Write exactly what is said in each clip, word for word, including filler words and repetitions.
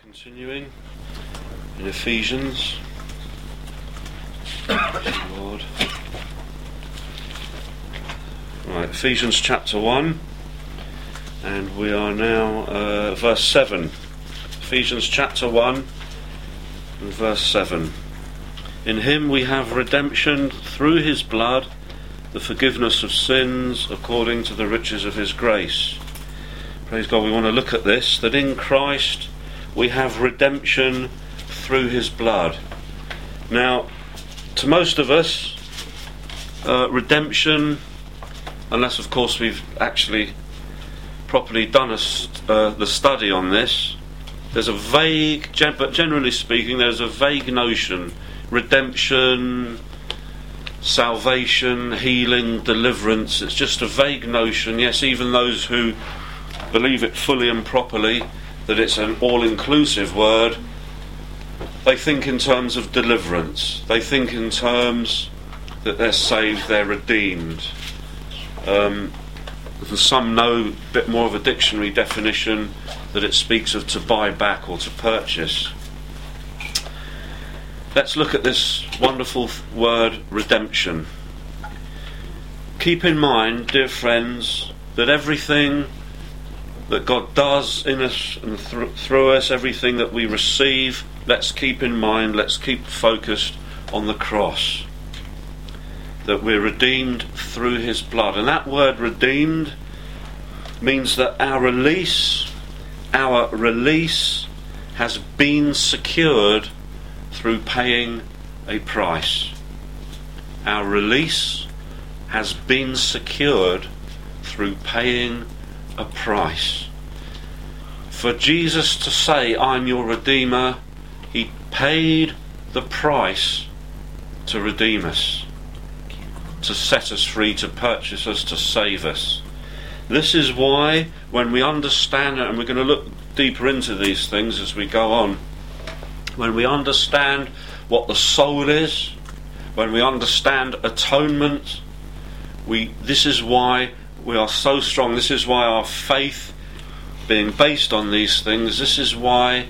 Continuing in Ephesians. Thank you, Lord. Right, Ephesians chapter one, and we are now uh, verse seven. Ephesians chapter one and verse seven. In him we have redemption through his blood, the forgiveness of sins according to the riches of his grace. Praise God. We want to look at this, that in Christ we have redemption through his blood. Now, to most of us, uh, redemption, unless of course we've actually properly done a st- uh, the study on this, there's a vague, gen- but generally speaking, there's a vague notion. Redemption, salvation, healing, deliverance, it's just a vague notion. Yes, even those who believe it fully and properly, that it's an all-inclusive word, they think in terms of deliverance. They think in terms that they're saved, they're redeemed. Um, some know a bit more of a dictionary definition, that it speaks of to buy back or to purchase. Let's look at this wonderful word, redemption. Keep in mind, dear friends, that everything that God does in us and th- through us, everything that we receive, let's keep in mind, let's keep focused on the cross. That we're redeemed through his blood. And that word redeemed means that our release, our release has been secured through paying a price. Our release has been secured through paying a price. For Jesus to say, I'm your Redeemer, he paid the price to redeem us, to set us free, to purchase us, to save us. This is why when we understand it, and we're going to look deeper into these things as we go on, when we understand what the soul is, when we understand atonement, we this is why we are so strong. This is why our faith, being based on these things, this is why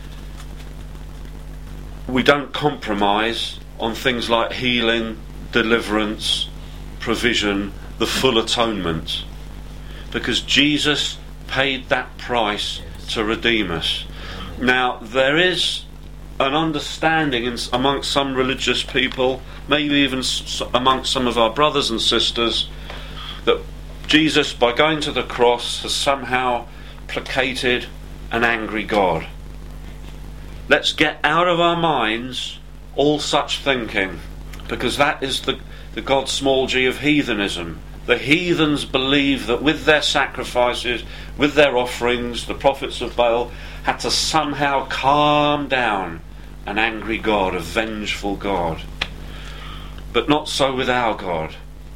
we don't compromise on things like healing, deliverance, provision, the full atonement, because Jesus paid that price to redeem us. Now, there is an understanding in, amongst some religious people, maybe even s- amongst some of our brothers and sisters, that Jesus, by going to the cross, has somehow placated an angry God. Let's get out of our minds all such thinking, because that is the, the God small g of heathenism. The heathens believe that with their sacrifices, with their offerings, the prophets of Baal had to somehow calm down an angry God, a vengeful God. But not so with our God.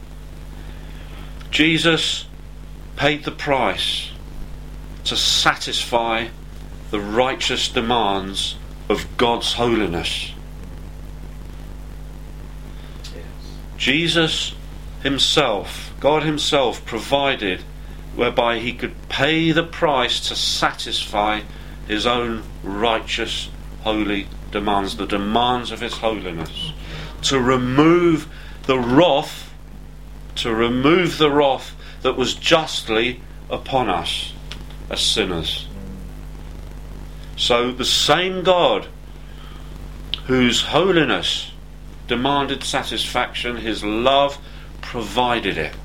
Jesus paid the price to satisfy the righteous demands of God's holiness. Yes. Jesus himself, God himself, provided whereby he could pay the price to satisfy his own righteous, holy demands, the demands of his holiness, to remove the wrath to remove the wrath that was justly upon us as sinners. So the same God whose holiness demanded satisfaction, his love provided it.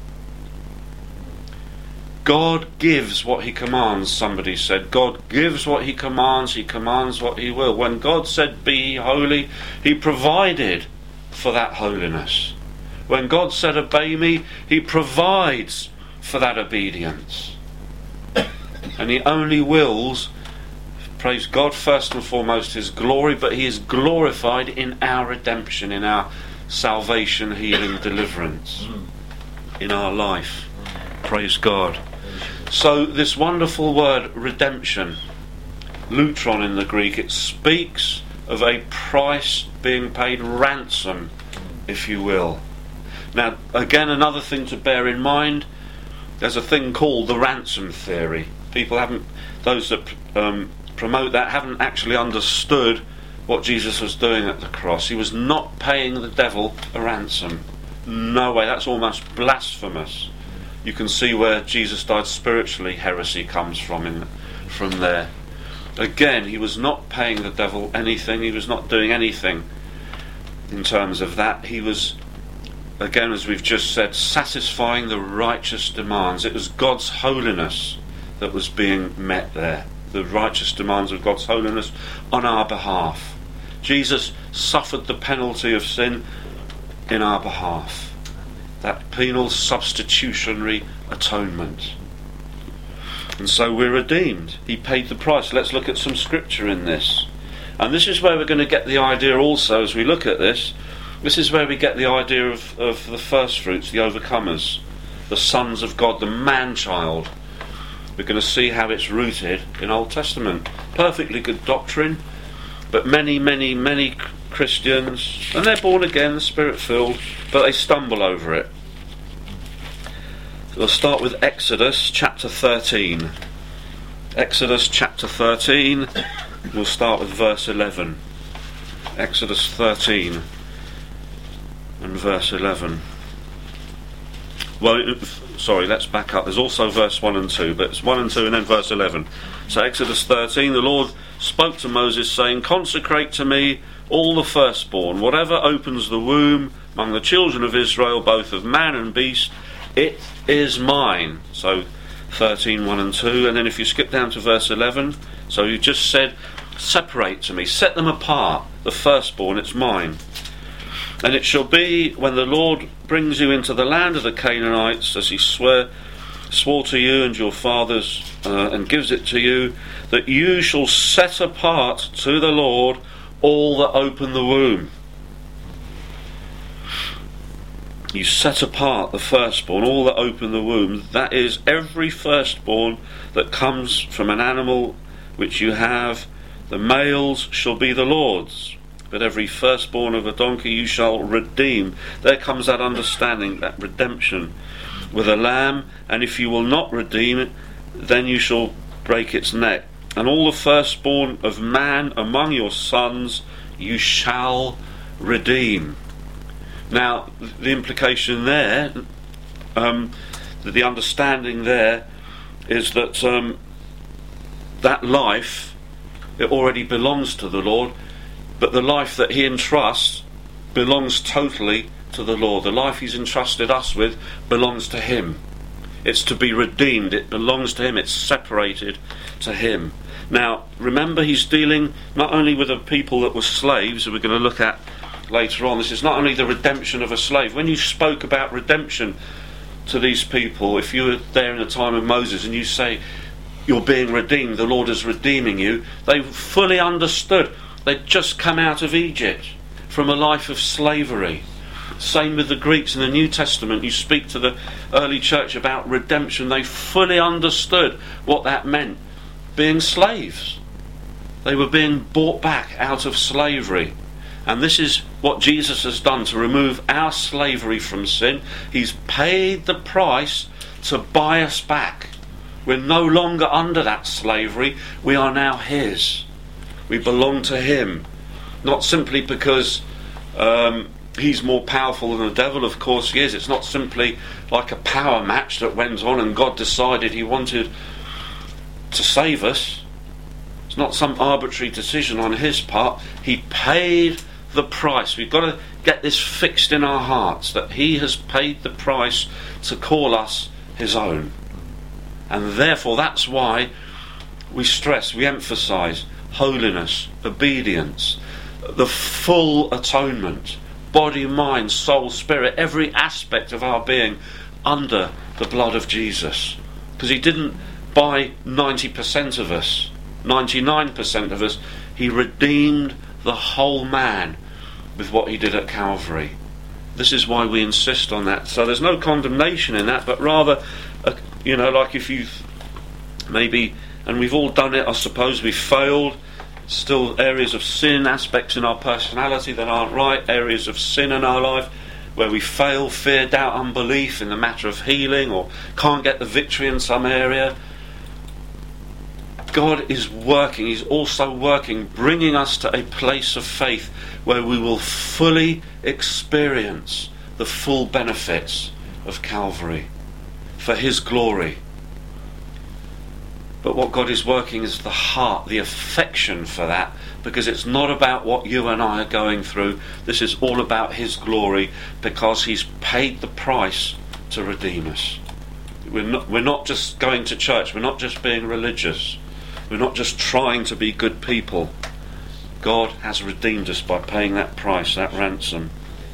God gives what he commands, somebody said. God gives what he commands, he commands what he will. When God said, be ye holy, he provided for that holiness. When God said, obey me, he provides for that obedience. And he only wills, praise God, first and foremost, his glory, but he is glorified in our redemption, in our salvation, healing, deliverance, in our life. Praise God. So this wonderful word, redemption, lutron in the Greek, it speaks of a price being paid, ransom, if you will. Now, again, another thing to bear in mind, there's a thing called the ransom theory. People haven't, those that um, promote that haven't actually understood what Jesus was doing at the cross. He was not paying the devil a ransom. No way, that's almost blasphemous. You can see where Jesus died spiritually, heresy comes from in, from there. Again, he was not paying the devil anything, he was not doing anything in terms of that. He was, again, as we've just said, satisfying the righteous demands. It was God's holiness that was being met there. The righteous demands of God's holiness on our behalf. Jesus suffered the penalty of sin in our behalf. That penal substitutionary atonement. And so we're redeemed. He paid the price. Let's look at some scripture in this. And this is where we're going to get the idea also as we look at this. This is where we get the idea of, of the first fruits, the overcomers, the sons of God, the man-child. We're going to see how it's rooted in Old Testament. Perfectly good doctrine, but many, many, many Christians, and they're born again, Spirit-filled, but they stumble over it. We'll start with Exodus chapter thirteen. Exodus chapter thirteen, we'll start with verse eleven. Exodus thirteen and verse eleven. Well, sorry, let's back up. There's also verse one and two, but it's one and two and then verse eleven. So Exodus thirteen, the Lord spoke to Moses, saying, consecrate to me all the firstborn, whatever opens the womb among the children of Israel, both of man and beast, it is mine. So thirteen, one and two, and then if you skip down to verse eleven, so you just said, separate to me, set them apart, the firstborn, it's mine. And it shall be, when the Lord brings you into the land of the Canaanites, as he swear, swore to you and your fathers, uh, and gives it to you, that you shall set apart to the Lord all that open the womb. You set apart the firstborn, all that open the womb, that is, every firstborn that comes from an animal which you have, the males shall be the Lord's. But every firstborn of a donkey you shall redeem. There comes that understanding, that redemption, with a lamb, and if you will not redeem it, then you shall break its neck. And all the firstborn of man among your sons you shall redeem. Now, the implication there, um, the understanding there, is that um, that life, it already belongs to the Lord, but the life that he entrusts belongs totally to the Lord. The life he's entrusted us with belongs to him. It's to be redeemed. It belongs to him. It's separated to him. Now, remember, he's dealing not only with a people that were slaves, who we're going to look at later on. This is not only the redemption of a slave. When you spoke about redemption to these people, if you were there in the time of Moses and you say you're being redeemed, the Lord is redeeming you, they fully understood. They'd just come out of Egypt from a life of slavery. Same with the Greeks in the New Testament. You speak to the early church about redemption, they fully understood what that meant. Being slaves. They were being bought back out of slavery. And this is what Jesus has done to remove our slavery from sin. He's paid the price to buy us back. We're no longer under that slavery. We are now his. We belong to him. Not simply because um, he's more powerful than the devil. Of course he is. It's not simply like a power match that went on and God decided he wanted to save us. It's not some arbitrary decision on his part. He paid the price. We've got to get this fixed in our hearts, that he has paid the price to call us his own. And therefore that's why we stress, we emphasise holiness, obedience, the full atonement, body, mind, soul, spirit, every aspect of our being under the blood of Jesus. Because he didn't buy ninety percent of us, ninety-nine percent of us. He redeemed the whole man with what he did at Calvary. This is why we insist on that. So there's no condemnation in that, but rather, uh, you know, like if you've maybe, and we've all done it, I suppose, we've failed, still areas of sin, aspects in our personality that aren't right, areas of sin in our life where we fail, fear, doubt, unbelief in the matter of healing, or can't get the victory in some area. God is working. He's also working, bringing us to a place of faith where we will fully experience the full benefits of Calvary for his glory. But what God is working is the heart, the affection for that, because it's not about what you and I are going through. This is all about his glory, because he's paid the price to redeem us. We're not, we're not just going to church. We're not just being religious. We're not just trying to be good people. God has redeemed us by paying that price, that ransom.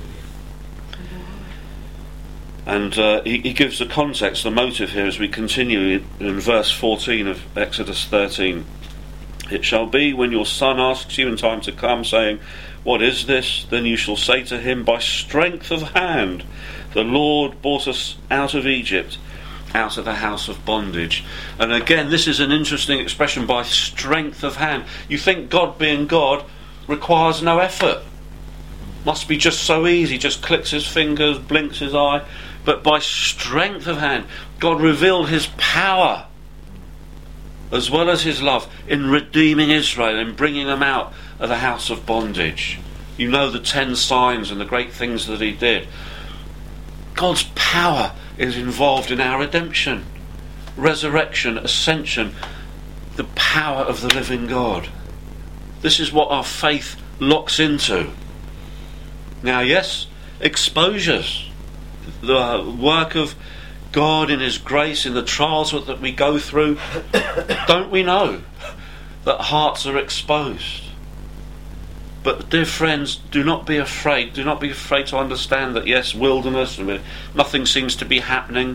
And uh, he, he gives the context, the motive here as we continue in, in verse fourteen of Exodus thirteen. It shall be when your son asks you in time to come, saying, what is this? Then you shall say to him, by strength of hand the Lord brought us out of Egypt, out of the house of bondage. And again, this is an interesting expression, by strength of hand. You think God being God requires no effort. Must be just so easy, just clicks his fingers, blinks his eye. But by strength of hand, God revealed his power as well as his love in redeeming Israel and bringing them out of the house of bondage. You know the ten signs and the great things that he did. God's power is involved in our redemption, resurrection, ascension, the power of the living God. This is what our faith locks into. Now, yes, exposures, the work of God in his grace, in the trials that we go through. Don't we know that hearts are exposed? But dear friends, do not be afraid. Do not be afraid to understand that, yes, wilderness, nothing seems to be happening.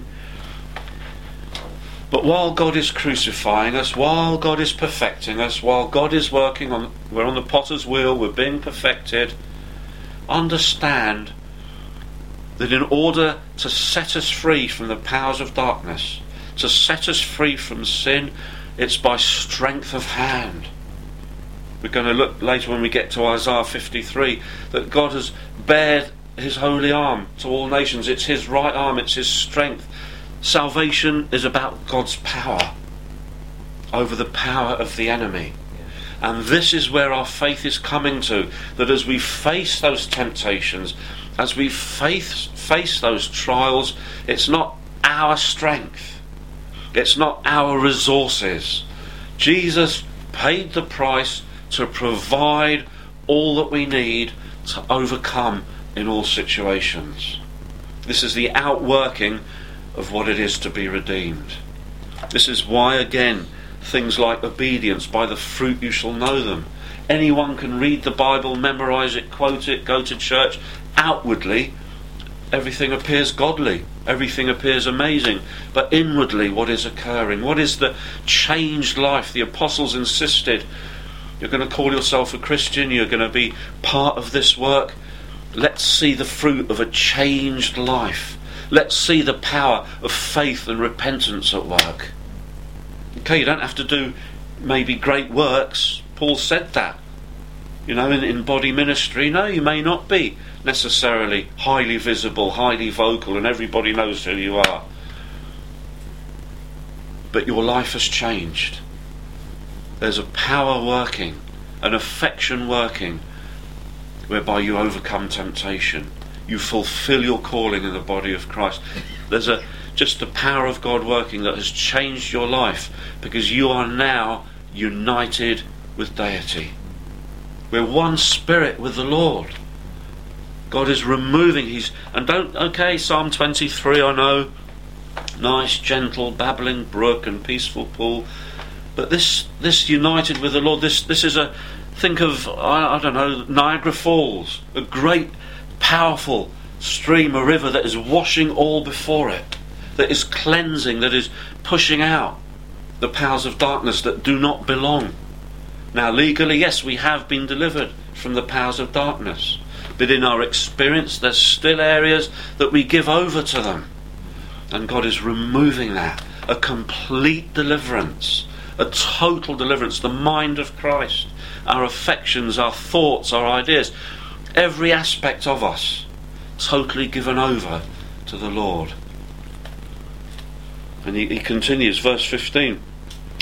But while God is crucifying us, while God is perfecting us, while God is working on, we're on the potter's wheel, we're being perfected, understand that in order to set us free from the powers of darkness, to set us free from sin, it's by strength of hand. We're going to look later when we get to Isaiah fifty-three that God has bared his holy arm to all nations. It's his right arm, it's his strength. Salvation is about God's power over the power of the enemy. And this is where our faith is coming to, that as we face those temptations, as we face, face those trials, it's not our strength, it's not our resources. Jesus paid the price to provide all that we need to overcome in all situations. This is the outworking of what it is to be redeemed. This is why, again, things like obedience, by the fruit you shall know them. Anyone can read the Bible, memorize it, quote it, go to church. Outwardly, everything appears godly, everything appears amazing, but inwardly, what is occurring? What is the changed life? The apostles insisted, you're going to call yourself a Christian, you're going to be part of this work. Let's see the fruit of a changed life. Let's see the power of faith and repentance at work. Okay, you don't have to do maybe great works. Paul said that. You know, in, in body ministry, no, you may not be necessarily highly visible, highly vocal, and everybody knows who you are. But your life has changed. There's a power working, an affection working, whereby you overcome temptation. You fulfill your calling in the body of Christ. There's a just the power of God working that has changed your life, because you are now united with deity. We're one spirit with the Lord. God is removing his, and don't, okay, Psalm twenty-three, I know, nice, gentle, babbling brook and peaceful pool, but this this united with the Lord, this this is a, think of, I, I don't know, Niagara Falls, a great, powerful stream, a river that is washing all before it, that is cleansing, that is pushing out the powers of darkness that do not belong. Now, legally, yes, we have been delivered from the powers of darkness, but in our experience, there's still areas that we give over to them, and God is removing that. A complete deliverance, a total deliverance, the mind of Christ, our affections, our thoughts, our ideas, every aspect of us totally given over to the Lord. And he, he continues, verse fifteen,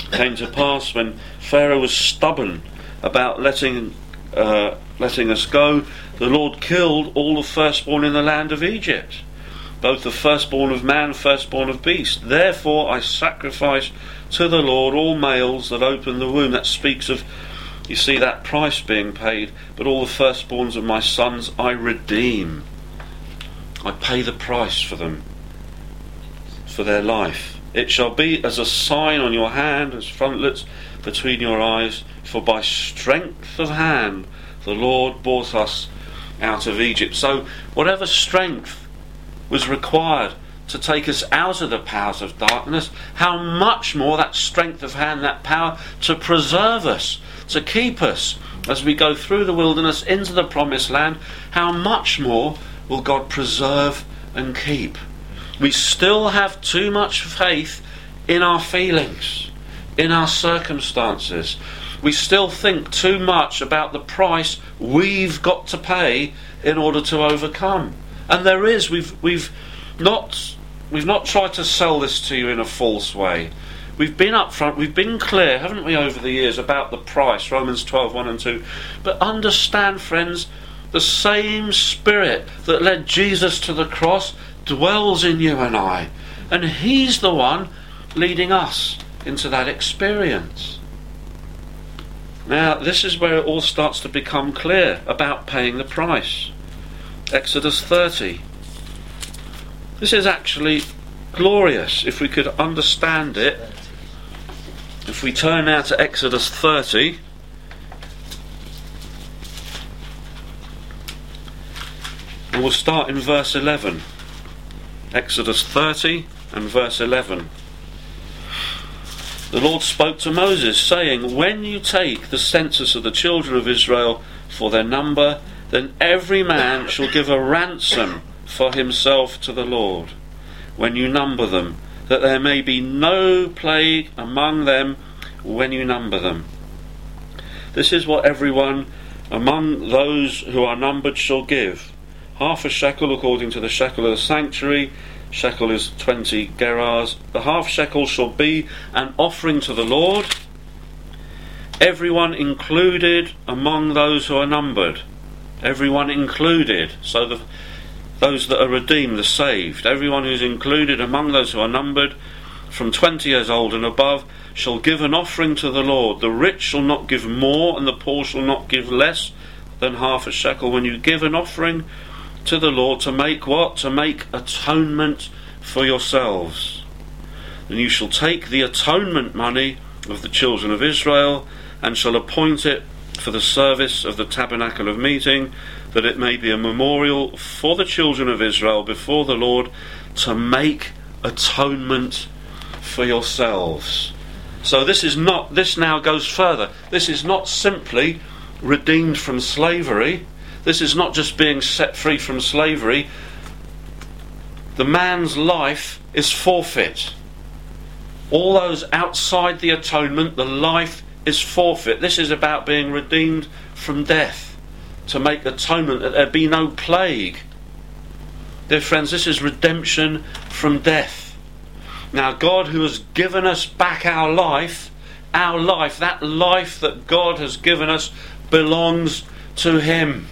came to pass when Pharaoh was stubborn about letting uh, letting us go, the Lord killed all the firstborn in the land of Egypt, both the firstborn of man, firstborn of beast. Therefore I sacrifice to the Lord all males that open the womb. That speaks of, you see, that price being paid. But all the firstborns of my sons I redeem. I pay the price for them, for their life. It shall be as a sign on your hand, as frontlets between your eyes, for by strength of hand the Lord brought us out of Egypt. So whatever strength was required to take us out of the powers of darkness, how much more that strength of hand, that power to preserve us, to keep us as we go through the wilderness into the promised land, how much more will God preserve and keep? We still have too much faith in our feelings, in our circumstances. We still think too much about the price we've got to pay in order to overcome. And there is, we've we've not we've not tried to sell this to you in a false way. We've been upfront, we've been clear, haven't we, over the years about the price, Romans twelve, one and two. But understand, friends, the same Spirit that led Jesus to the cross dwells in you and I. And He's the one leading us into that experience. Now, this is where it all starts to become clear about paying the price. Exodus thirty. This is actually glorious if we could understand it. If we turn now to Exodus thirty, and we'll start in verse eleven. Exodus thirty and verse eleven. The Lord spoke to Moses, saying, when you take the census of the children of Israel for their number, then every man shall give a ransom for himself to the Lord, when you number them, that there may be no plague among them when you number them. This is what everyone among those who are numbered shall give. Half a shekel according to the shekel of the sanctuary. Shekel is twenty gerahs. The half shekel shall be an offering to the Lord. Everyone included among those who are numbered. Everyone included. So the, those that are redeemed, the saved. Everyone who is included among those who are numbered, from twenty years old and above, shall give an offering to the Lord. The rich shall not give more, and the poor shall not give less than half a shekel. When you give an offering to the Lord, to make what? To make atonement for yourselves. Then you shall take the atonement money of the children of Israel, and shall appoint it for the service of the tabernacle of meeting, that it may be a memorial for the children of Israel before the Lord, to make atonement for yourselves. So this is not, this now goes further. This is not simply redeemed from slavery. This is not just being set free from slavery. The man's life is forfeit. All those outside the atonement, the life is forfeit. This is about being redeemed from death, to make atonement that there be no plague. Dear friends, this is redemption from death. Now, God, who has given us back our life, our life, that life that God has given us, belongs to Him.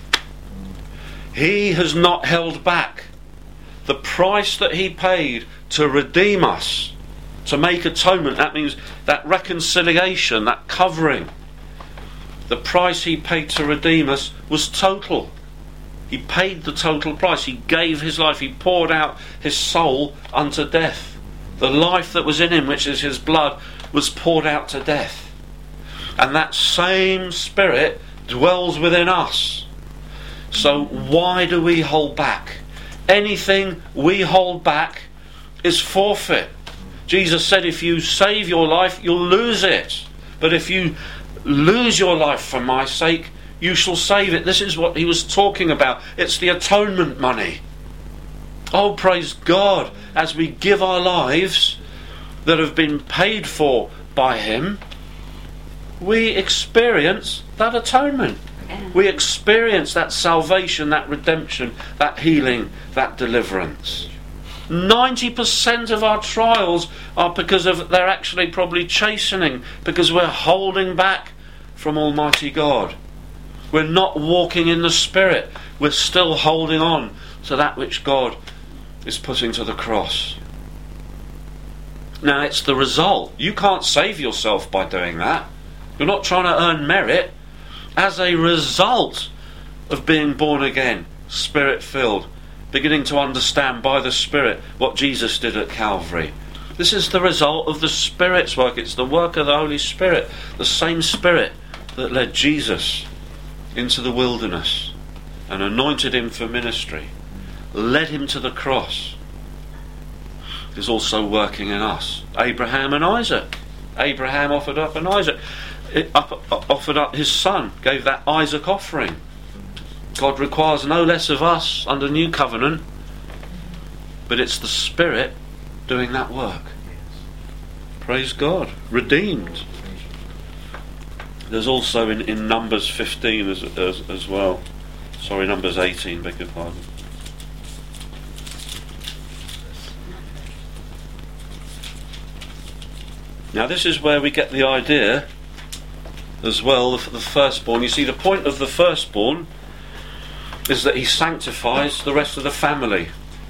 He has not held back. The price that He paid to redeem us, to make atonement, that means that reconciliation, that covering. The price He paid to redeem us was total. He paid the total price. He gave His life. He poured out His soul unto death. The life that was in Him, which is His blood, was poured out to death. And that same Spirit dwells within us. So why do we hold back? Anything we hold back is forfeit. Jesus said, if you save your life, you'll lose it. But if you lose your life for my sake, you shall save it. This is what He was talking about. It's the atonement money. Oh, praise God, as we give our lives that have been paid for by Him, we experience that atonement. We experience that salvation, that redemption, that healing, that deliverance. ninety percent of our trials are because of they're actually probably chastening, because we're holding back from Almighty God. We're not walking in the Spirit. We're still holding on to that which God is putting to the cross. Now, it's the result. You can't save yourself by doing that. You're not trying to earn merit. As a result of being born again, Spirit-filled, beginning to understand by the Spirit what Jesus did at Calvary. This is the result of the Spirit's work. It's the work of the Holy Spirit, the same Spirit that led Jesus into the wilderness and anointed him for ministry, led him to the cross, is also working in us. Abraham and Isaac. Abraham offered up an Isaac, offered up his son, gave that Isaac offering. God requires no less of us under New Covenant, but it's the Spirit doing that work. Praise God. Redeemed. There's also in, in Numbers fifteen as, as, as well. Sorry, Numbers eighteen, beg your pardon. Now this is where we get the idea as well, the, the firstborn. You see, the point of the firstborn is that he sanctifies the rest of the family.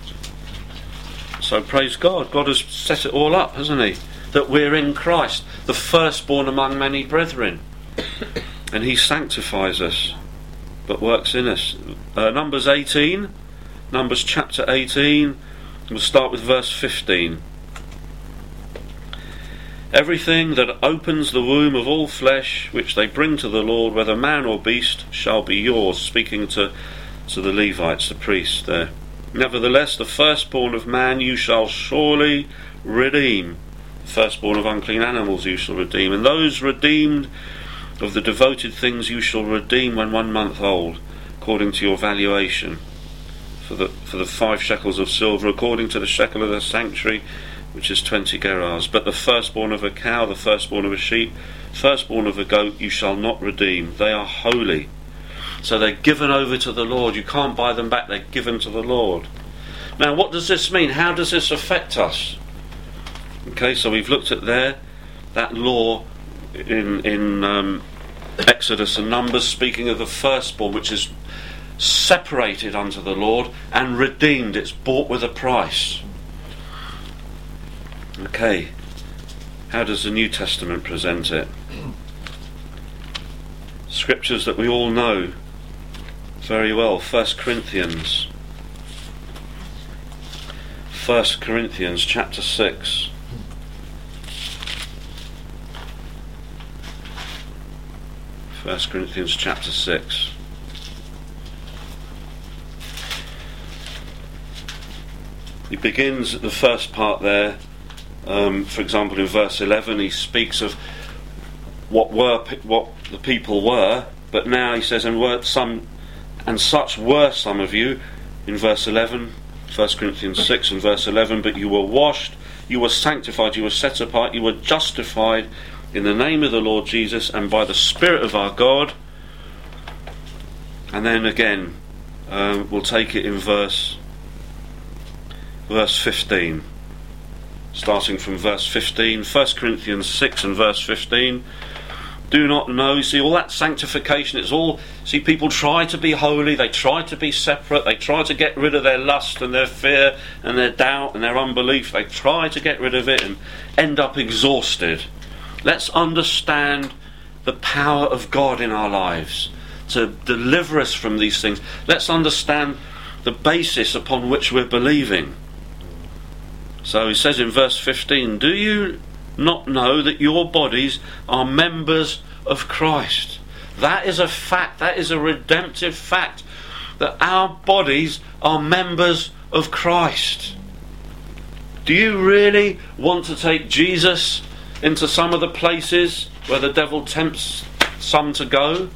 So praise God, God has set it all up, hasn't he? That we're in Christ, the firstborn among many brethren. And he sanctifies us, but works in us. Uh, Numbers eighteen, Numbers chapter eighteen, we'll start with verse fifteen. Everything that opens the womb of all flesh, which they bring to the Lord, whether man or beast, shall be yours. Speaking to, to the Levites, the priests there. Nevertheless, the firstborn of man you shall surely redeem. The firstborn of unclean animals you shall redeem. And those redeemed of the devoted things you shall redeem when one month old, according to your valuation. For the, for the five shekels of silver, according to the shekel of the sanctuary, which is twenty gerahs. But the firstborn of a cow, the firstborn of a sheep, firstborn of a goat, you shall not redeem. They are holy. So they're given over to the Lord. You can't buy them back. They're given to the Lord. Now, what does this mean? How does this affect us? Okay, so we've looked at there, that law in, in um, Exodus and Numbers, speaking of the firstborn, which is separated unto the Lord and redeemed. It's bought with a price. Okay, how does the New Testament present it? Scriptures that we all know very well. First Corinthians. First Corinthians chapter six. First Corinthians chapter six. He begins at the first part there. Um, for example, in verse eleven, he speaks of what were what the people were, but now he says, "And were some, and such were some of you." In verse eleven, First Corinthians six and verse eleven, "But you were washed, you were sanctified, you were set apart, you were justified in the name of the Lord Jesus and by the Spirit of our God." And then again, um, we'll take it in verse verse fifteen. Starting from verse fifteen, First Corinthians six and verse fifteen. Do not know, you see, all that sanctification, it's all, see, people try to be holy, they try to be separate, they try to get rid of their lust and their fear and their doubt and their unbelief, they try to get rid of it and end up exhausted. Let's understand the power of God in our lives to deliver us from these things. Let's understand the basis upon which we're believing. So he says in verse fifteen, "Do you not know that your bodies are members of Christ?" That is a fact, that is a redemptive fact, that our bodies are members of Christ. Do you really want to take Jesus into some of the places where the devil tempts some to go?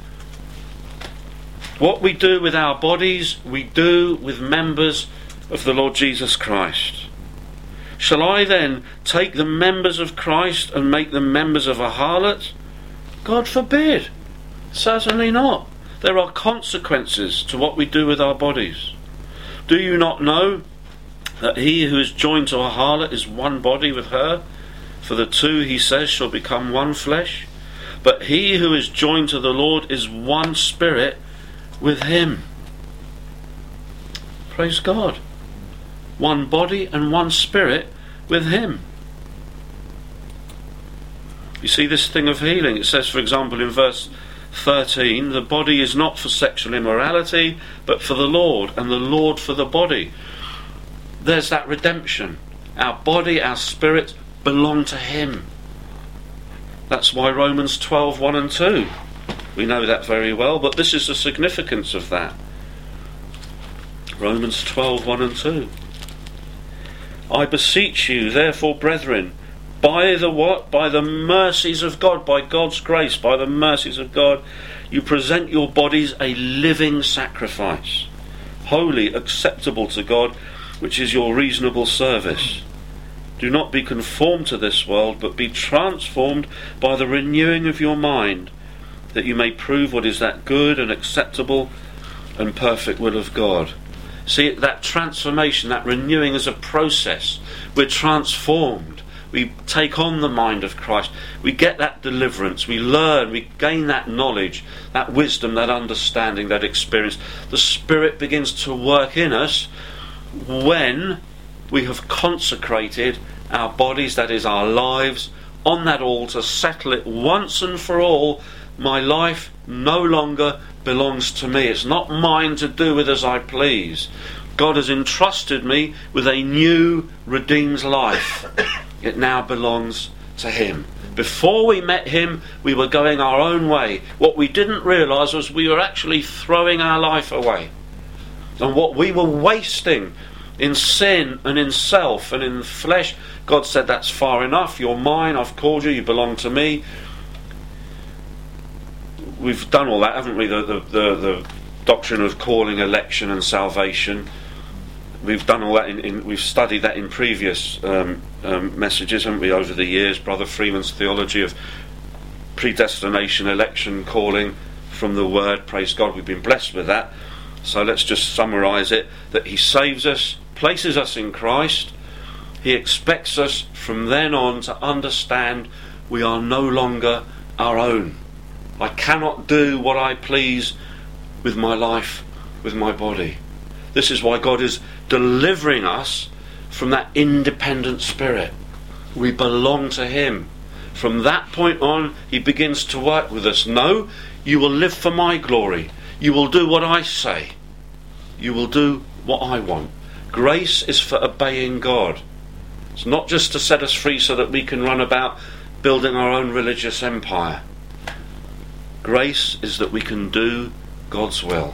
What we do with our bodies, we do with members of the Lord Jesus Christ. Shall I then take the members of Christ and make them members of a harlot? God forbid. Certainly not. There are consequences to what we do with our bodies. Do you not know that he who is joined to a harlot is one body with her. For the two, he says, shall become one flesh. But he who is joined to the Lord is one spirit with him. Praise God. One body and one spirit with him. You see this thing of healing. It says, for example, in verse thirteen, the body is not for sexual immorality, but for the Lord, and the Lord for the body. There's that redemption. Our body, our spirit belong to him. That's why Romans twelve, one and two. We know that very well, but this is the significance of that. Romans twelve, one and two. I beseech you, therefore, brethren, by the what? By the mercies of God, by God's grace, by the mercies of God, you present your bodies a living sacrifice, holy, acceptable to God, which is your reasonable service. Do not be conformed to this world, but be transformed by the renewing of your mind, that you may prove what is that good and acceptable and perfect will of God. See, that transformation, that renewing is a process. We're transformed. We take on the mind of Christ. We get that deliverance. We learn. We gain that knowledge, that wisdom, that understanding, that experience. The Spirit begins to work in us when we have consecrated our bodies, that is our lives, on that altar, settle it once and for all. My life no longer belongs to me. It's not mine to do with as I please. God has entrusted me with a new redeemed life. It now belongs to him. Before we met him, we were going our own way. What we didn't realise was we were actually throwing our life away. And what we were wasting in sin and in self and in flesh, God said, that's far enough. You're mine. I've called you. You belong to me. We've done all that, haven't we? The, the, the, the doctrine of calling, election and salvation. We've done all that in, in we've studied that in previous um, um, messages, haven't we, over the years? Brother Freeman's theology of predestination, election, calling from the Word. Praise God, we've been blessed with that. So let's just summarise it, that he saves us, places us in Christ. He expects us from then on to understand we are no longer our own. I cannot do what I please with my life, with my body. This is why God is delivering us from that independent spirit. We belong to him. From that point on, he begins to work with us. No, you will live for my glory. You will do what I say. You will do what I want. Grace is for obeying God. It's not just to set us free so that we can run about building our own religious empire. Grace is that we can do God's will.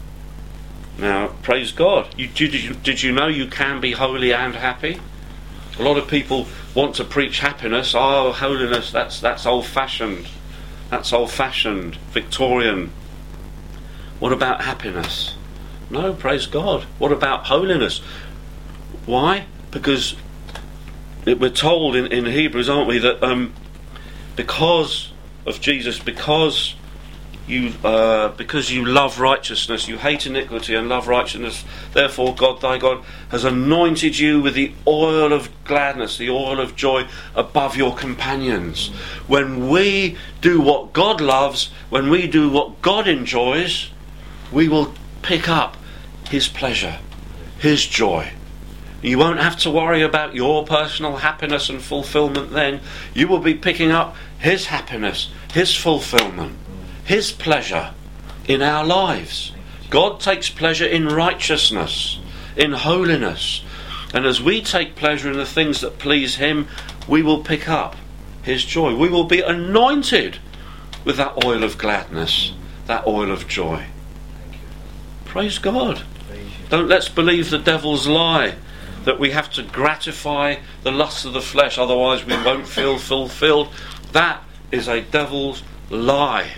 Now, praise God. You, did, you, did you know you can be holy and happy? A lot of people want to preach happiness. Oh, holiness, that's, that's old-fashioned. That's old-fashioned, Victorian. What about happiness? No, praise God. What about holiness? Why? Because it, we're told in, in Hebrews, aren't we, that um, because of Jesus, because you uh, because you love righteousness, you hate iniquity and love righteousness, therefore God thy God has anointed you with the oil of gladness, the oil of joy above your companions. When we do what God loves, when we do what God enjoys, we will pick up his pleasure, his joy. You won't have to worry about your personal happiness and fulfillment then. You will be picking up his happiness, his fulfillment, his pleasure in our lives. God takes pleasure in righteousness, in holiness. And as we take pleasure in the things that please him, we will pick up his joy. We will be anointed with that oil of gladness, that oil of joy. Praise God. Don't let's believe the devil's lie that we have to gratify the lusts of the flesh, otherwise we won't feel fulfilled. That is a devil's lie.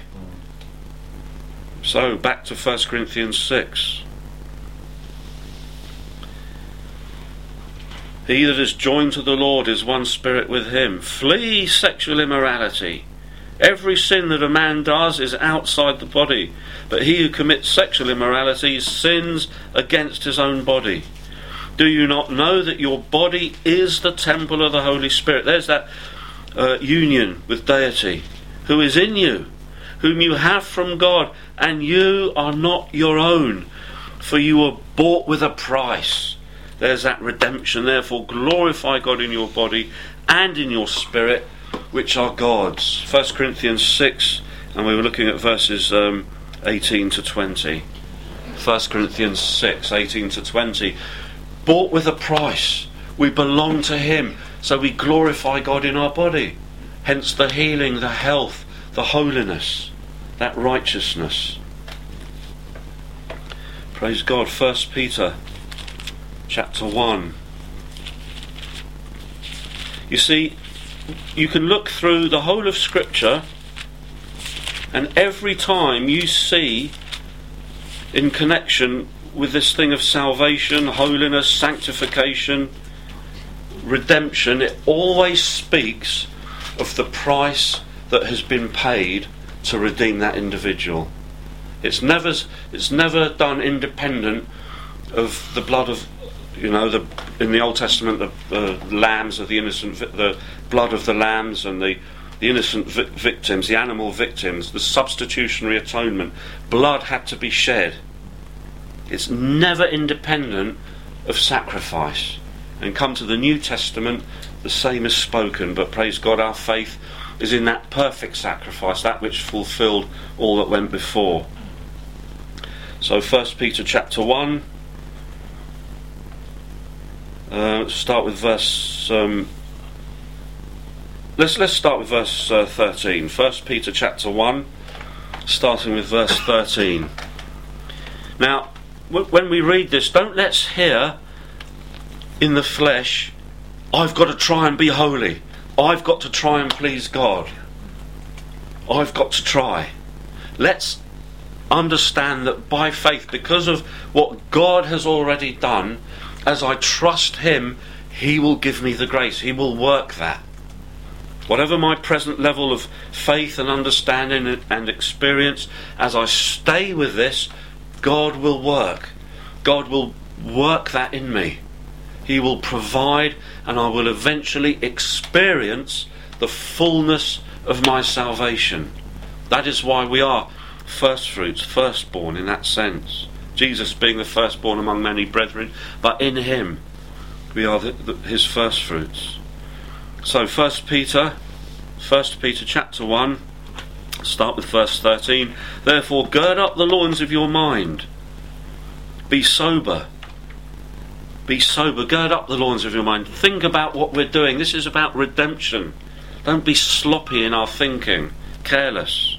So, back to First Corinthians six. He that is joined to the Lord is one spirit with him. Flee sexual immorality. Every sin that a man does is outside the body, but he who commits sexual immorality sins against his own body. Do you not know that your body is the temple of the Holy Spirit? There's that uh, union with deity, who is in you, whom you have from God, and you are not your own, for you were bought with a price. There's that redemption. Therefore glorify God in your body and in your spirit, which are God's. First Corinthians six, and we were looking at verses um, eighteen to twenty. First Corinthians six, eighteen to twenty. Bought with a price. We belong to Him, so we glorify God in our body. Hence the healing, the health, the holiness, that righteousness. Praise God. First Peter chapter one. You see, you can look through the whole of Scripture, and every time you see, in connection with this thing of salvation, holiness, sanctification, redemption, it always speaks of the price that has been paid to redeem that individual. It's never, it's never done independent of the blood of, you know, the in the Old Testament, the uh, lambs of the innocent, the blood of the lambs and the the innocent vi- victims, the animal victims, the substitutionary atonement. Blood had to be shed. It's never independent of sacrifice. And come to the New Testament, the same is spoken. But praise God, our faith is in that perfect sacrifice, that which fulfilled all that went before. So First Peter chapter one. Uh, start with verse. Um, let's let's start with verse uh, thirteen. First Peter chapter one, starting with verse thirteen. Now, w- when we read this, don't let's hear in the flesh, I've got to try and be holy. I've got to try and please God. I've got to try. Let's understand that by faith, because of what God has already done, as I trust Him, He will give me the grace. He will work that. Whatever my present level of faith and understanding and experience, as I stay with this, God will work. God will work that in me. He will provide, and I will eventually experience the fullness of my salvation. That is why we are first fruits, firstborn in that sense. Jesus being the firstborn among many brethren, but in Him we are the, the, His first fruits. So First Peter, First Peter chapter one, start with verse thirteen. Therefore gird up the loins of your mind. Be sober. Be sober. Gird up the loins of your mind. Think about what we're doing. This is about redemption. Don't be sloppy in our thinking, careless.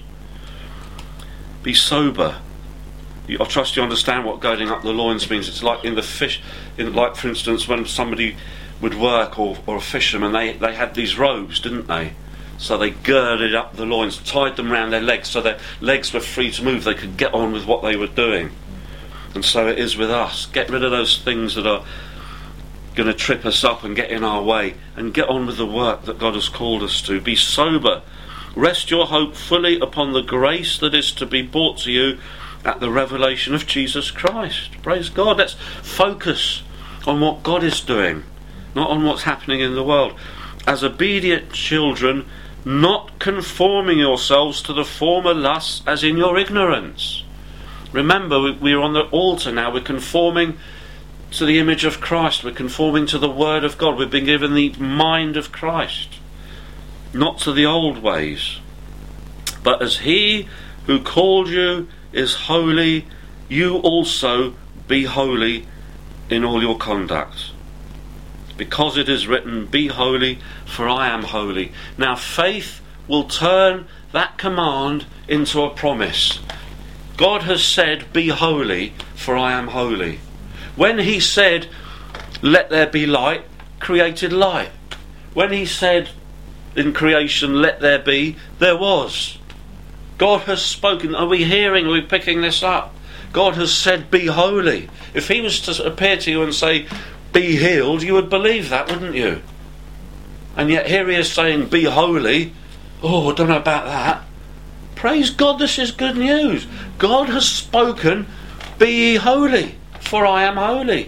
Be sober. I trust you understand what girding up the loins means. It's like in the fish, in, like for instance when somebody would work, or, or a fisherman, they, they had these robes, didn't they? So they girded up the loins, tied them round their legs so their legs were free to move. They could get on with what they were doing. And so it is with us. Get rid of those things that are going to trip us up and get in our way, and get on with the work that God has called us to. Be sober. Rest your hope fully upon the grace that is to be brought to you at the revelation of Jesus Christ. Praise God. Let's focus on what God is doing, not on what's happening in the world. As obedient children, not conforming yourselves to the former lusts as in your ignorance. Remember, we're on the altar now. We're conforming to the image of Christ. We're conforming to the Word of God. We've been given the mind of Christ, not to the old ways. But as He who called you is holy, you also be holy in all your conduct. Because it is written, be holy, for I am holy. Now faith will turn that command into a promise. God has said, be holy, for I am holy. When He said, let there be light, created light. When He said in creation, let there be, there was. God has spoken. Are we hearing? Are we picking this up? God has said, be holy. If He was to appear to you and say, be healed, you would believe that, wouldn't you? And yet here He is saying, be holy. Oh, I don't know about that. Praise God, this is good news. God has spoken, be ye holy, for I am holy.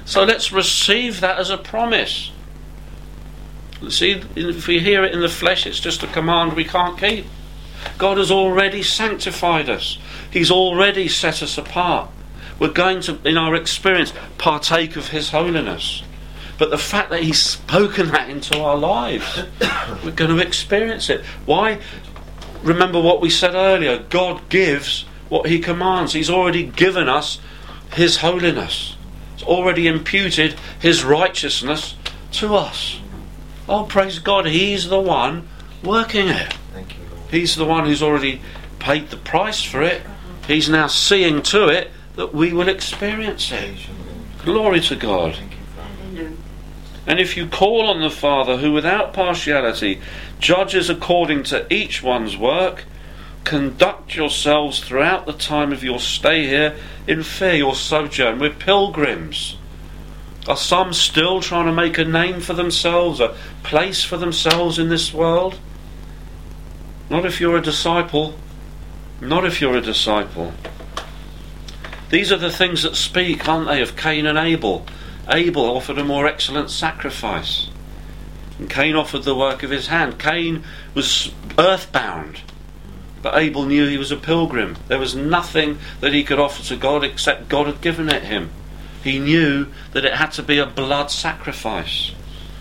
So let's receive that as a promise. See, if we hear it in the flesh, it's just a command we can't keep. God has already sanctified us. He's already set us apart. We're going to, in our experience, partake of His holiness. But the fact that He's spoken that into our lives, we're going to experience it. Why? Remember what we said earlier. God gives what He commands. He's already given us His holiness. He's already imputed His righteousness to us. Oh, praise God, He's the one working it. Thank you, Lord. He's the one who's already paid the price for it. He's now seeing to it that we will experience it. Glory to God. Thank you, Father. And if you call on the Father, who without partiality judges according to each one's work, conduct yourselves throughout the time of your stay here in fear, your sojourn. We're pilgrims. Are some still trying to make a name for themselves, a place for themselves in this world? Not if you're a disciple. Not if you're a disciple. These are the things that speak, aren't they, of Cain and Abel. Abel offered a more excellent sacrifice, and Cain offered the work of his hand. Cain was earthbound, but Abel knew he was a pilgrim. There was nothing that he could offer to God except God had given it him. He knew that it had to be a blood sacrifice.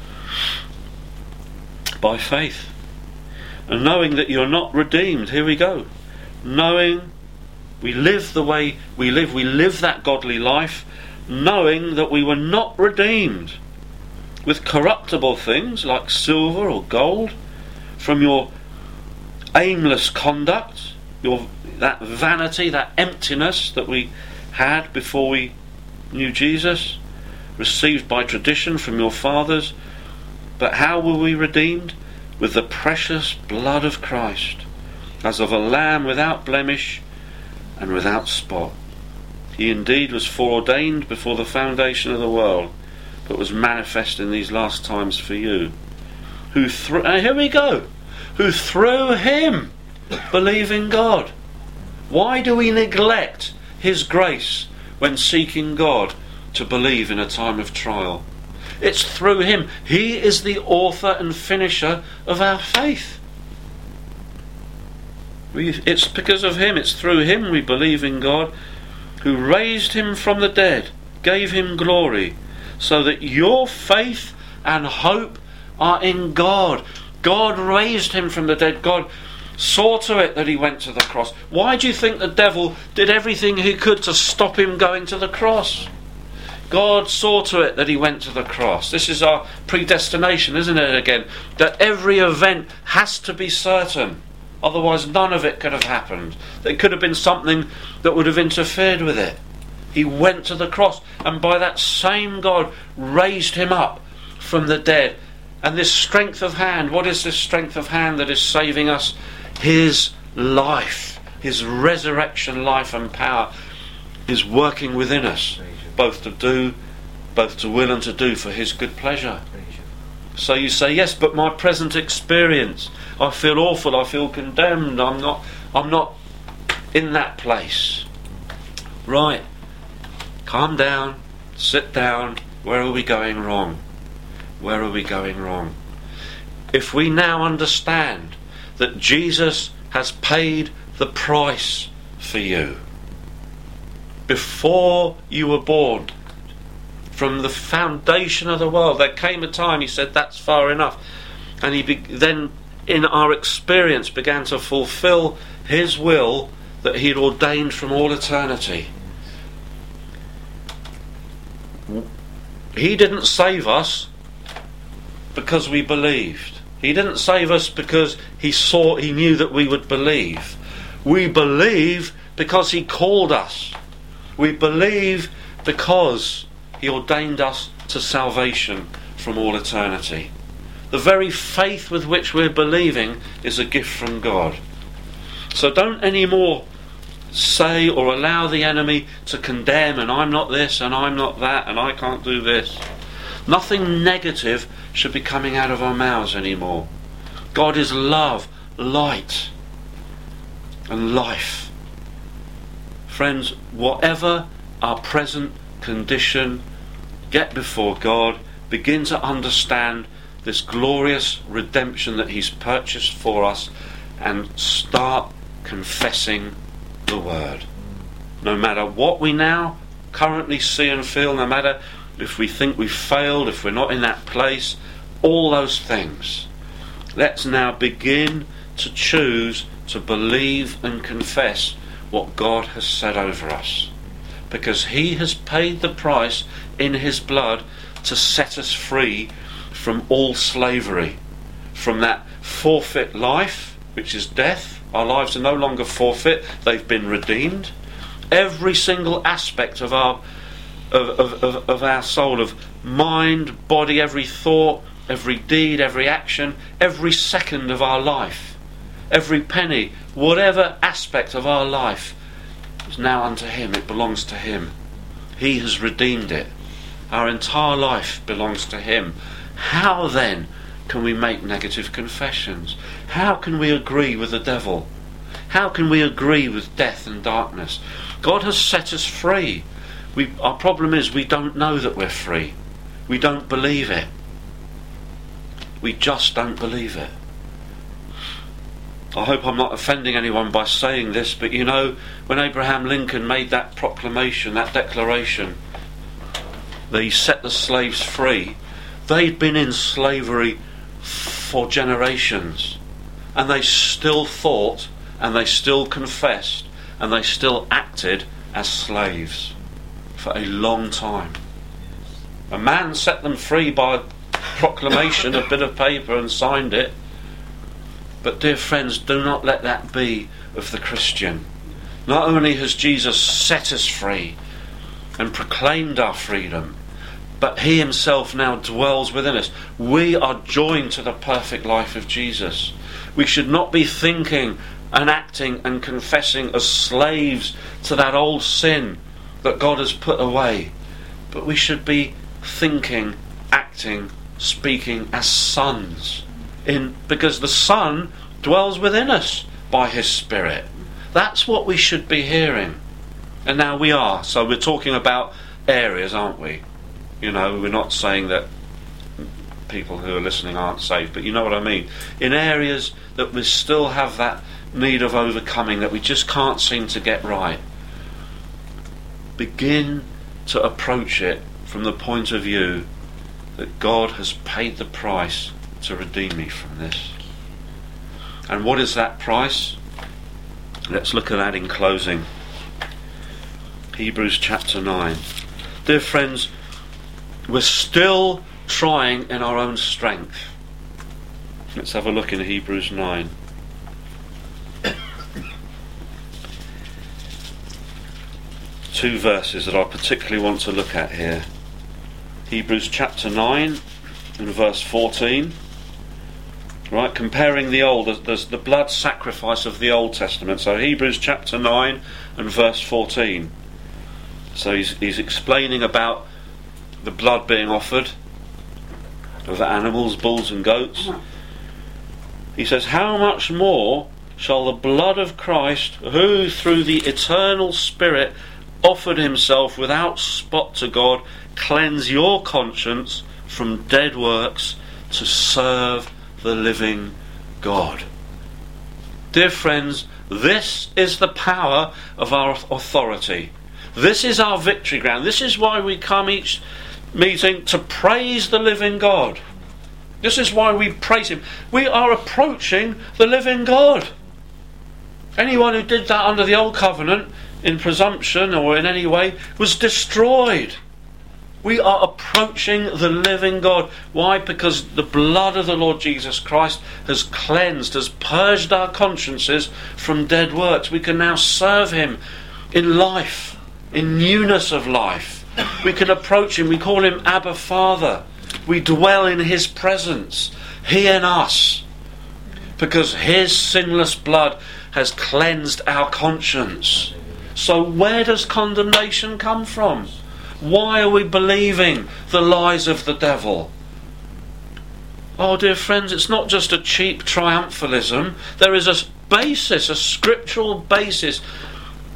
By faith. And knowing that you're not redeemed, here we go. Knowing we live the way we live, we live that godly life, knowing that we were not redeemed with corruptible things like silver or gold from your aimless conduct, your that vanity, that emptiness that we had before we knew Jesus, received by tradition from your fathers. But how were we redeemed? With the precious blood of Christ, as of a lamb without blemish and without spot. He indeed was foreordained before the foundation of the world, but was manifest in these last times for you, who through uh, here we go who through Him believe in God. Why do we neglect His grace when seeking God to believe in a time of trial? It's through Him. He is the author and finisher of our faith. We, it's because of Him, it's through Him we believe in God, who raised Him from the dead, gave Him glory, so that your faith and hope are in God. God raised Him from the dead. God saw to it that He went to the cross. Why do you think the devil did everything he could to stop Him going to the cross? God saw to it that He went to the cross. This is our predestination, isn't it, again? That every event has to be certain. Otherwise none of it could have happened. It could have been something that would have interfered with it. He went to the cross, and by that same God raised Him up from the dead. And this strength of hand, what is this strength of hand that is saving us? His life, His resurrection life and power is working within us, both to do, both to will and to do for His good pleasure. So you say, yes, but my present experience, I feel awful, I feel condemned, I'm not I'm not in that place. Right. Calm down, sit down. Where are we going wrong? Where are we going wrong? If we now understand that Jesus has paid the price for you before you were born, from the foundation of the world, there came a time He said that's far enough, and He be- then in our experience began to fulfill His will that He had ordained from all eternity. He didn't save us because we believed. He didn't save us because He saw, He knew that we would believe. We believe because He called us. We believe because He ordained us to salvation from all eternity. The very faith with which we're believing is a gift from God. So don't anymore say or allow the enemy to condemn, and I'm not this and I'm not that and I can't do this. Nothing negative should be coming out of our mouths anymore. God is love, light and life. Friends, whatever our present condition get before God, begin to understand this glorious redemption that he's purchased for us, and start confessing the word. No matter what we now currently see and feel, no matter if we think we've failed, if we're not in that place, all those things, let's now begin to choose to believe and confess what God has said over us, because he has paid the price in his blood to set us free from all slavery, from that forfeit life, which is death. Our lives are no longer forfeit, they've been redeemed. Every single aspect of our of, of, of, of our soul, of mind, body, every thought, every deed, every action, every second of our life, every penny, whatever aspect of our life is now unto him. It belongs to him. He has redeemed it. Our entire life belongs to him. How then can we make negative confessions? How can we agree with the devil? How can we agree with death and darkness? God has set us free. We, our problem is we don't know that we're free. We don't believe it. We just don't believe it. I hope I'm not offending anyone by saying this, but you know, when Abraham Lincoln made that proclamation, that declaration, that he set the slaves free, they'd been in slavery for generations, and they still thought, and they still confessed, and they still acted as slaves for a long time. A man set them free by a proclamation, a bit of paper, and signed it. But dear friends, do not let that be of the Christian. Not only has Jesus set us free and proclaimed our freedom, but he himself now dwells within us. We are joined to the perfect life of Jesus. We should not be thinking and acting and confessing as slaves to that old sin that God has put away, but we should be thinking, acting, speaking as sons, in because the Son dwells within us by his Spirit. That's what we should be hearing. And now we are. So we're talking about areas, aren't we? You know, we're not saying that people who are listening aren't saved, but you know what I mean. In areas that we still have that need of overcoming, that we just can't seem to get right, begin to approach it from the point of view that God has paid the price to redeem me from this. And what is that price? Let's look at that in closing. Hebrews chapter nine. Dear friends, we're still trying in our own strength. Let's have a look in Hebrews nine. Two verses that I particularly want to look at here. Hebrews chapter nine and verse fourteen. Right, comparing the old, there's the blood sacrifice of the Old Testament. So Hebrews chapter nine and verse fourteen. So he's, he's explaining about the blood being offered of animals, bulls and goats. He says, how much more shall the blood of Christ, who through the eternal Spirit offered himself without spot to God, cleanse your conscience from dead works to serve the living God. Dear friends, this is the power of our authority. This is our victory ground. This is why we come each meeting to praise the living God. This is why we praise him. We are approaching the living God. Anyone who did that under the old covenant in presumption or in any way was destroyed. We are approaching the living God. Why? Because the blood of the Lord Jesus Christ has cleansed, has purged our consciences from dead works. We can now serve him in life, in newness of life. We can approach him. We call him Abba Father. We dwell in his presence, he and us, because his sinless blood has cleansed our conscience. So where does condemnation come from? Why are we believing the lies of the devil? Oh, dear friends, it's not just a cheap triumphalism. There is a basis, a scriptural basis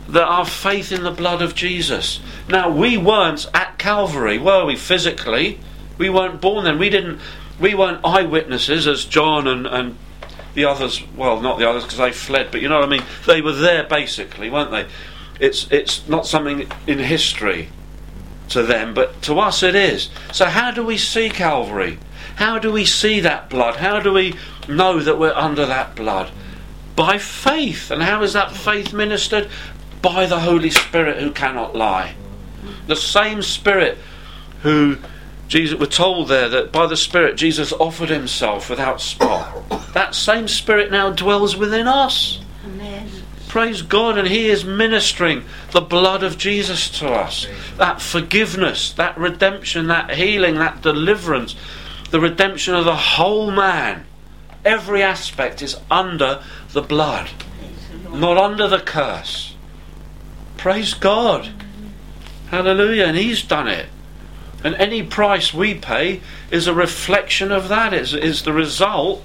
that our faith in the blood of Jesus. Now, we weren't at Calvary, were we, physically? We weren't born then. We didn't. We weren't eyewitnesses as John and, and the others. Well, not the others because they fled, but you know what I mean. They were there basically, weren't they? It's it's not something in history to them, but to us it is. So how do we see Calvary? How do we see that blood? How do we know that we're under that blood? By faith. And how is that faith ministered? By the Holy Spirit who cannot lie. The same Spirit who Jesus, we're told there that by the Spirit Jesus offered himself without spot. That same Spirit now dwells within us. Amen. Praise God, and he is ministering the blood of Jesus to us. That forgiveness, that redemption, that healing, that deliverance, the redemption of the whole man. Every aspect is under the blood, not under the curse. Praise God. Hallelujah. And he's done it. And any price we pay is a reflection of that. It's, it's the result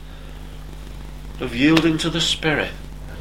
of yielding to the Spirit.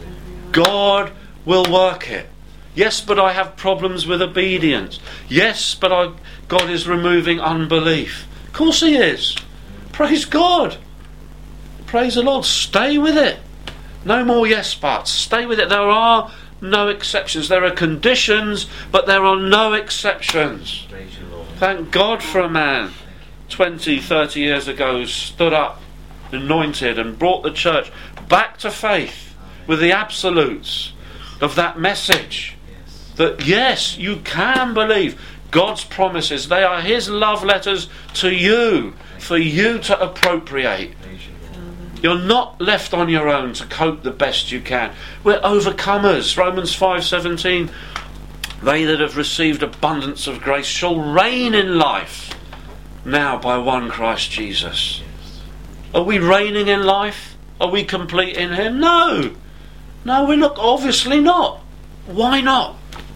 God will work it. Yes, but I have problems with obedience. Yes, but I, God is removing unbelief. Of course he is. Praise God. Praise the Lord. Stay with it. No more yes buts. Stay with it. There are no exceptions. There are conditions, but there are no exceptions. Thank God for a man twenty, thirty years ago who stood up, anointed, and brought the church back to faith with the absolutes of that message. That yes, you can believe God's promises. They are his love letters to you, for you to appropriate. You're not left on your own to cope the best you can. We're overcomers. Romans five seventeen. They that have received abundance of grace shall reign in life now by one Christ Jesus. Are we reigning in life? Are we complete in him? No. No, we're not. Obviously not. Why not?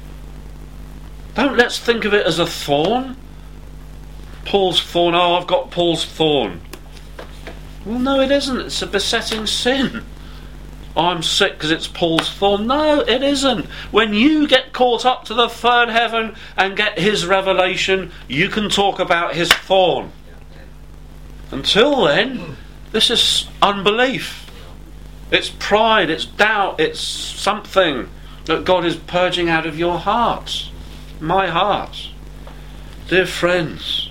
Don't let's think of it as a thorn. Paul's thorn. Oh, I've got Paul's thorn. Well, no, it isn't. It's a besetting sin. I'm sick because it's Paul's thorn. No, it isn't. When you get caught up to the third heaven and get his revelation, you can talk about his thorn. Until then, this is unbelief. It's pride, it's doubt, it's something that God is purging out of your hearts. My heart. Dear friends,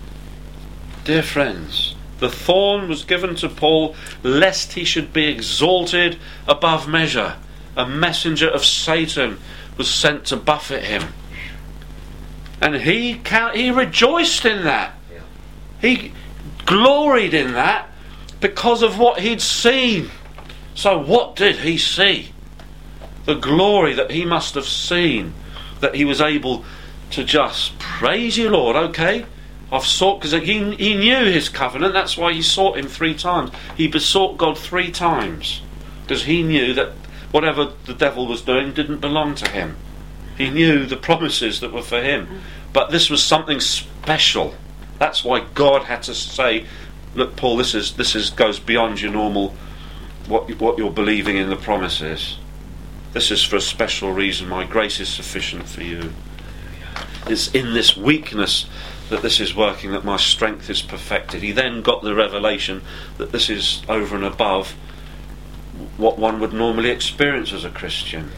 dear friends, the thorn was given to Paul lest he should be exalted above measure. A messenger of Satan was sent to buffet him. And he he rejoiced in that. He gloried in that because of what he'd seen. So what did he see? The glory that he must have seen, that he was able to just praise you, Lord. Okay, I've sought, because he, he knew his covenant. That's why he sought him three times. He besought God three times because he knew that whatever the devil was doing didn't belong to him. He knew the promises that were for him, but this was something special. That's why God had to say, look, Paul, this is this is goes beyond your normal what what you're believing in the promises. This is for a special reason. My grace is sufficient for you. It's in this weakness that this is working, that my strength is perfected. He then got the revelation that this is over and above what one would normally experience as a Christian.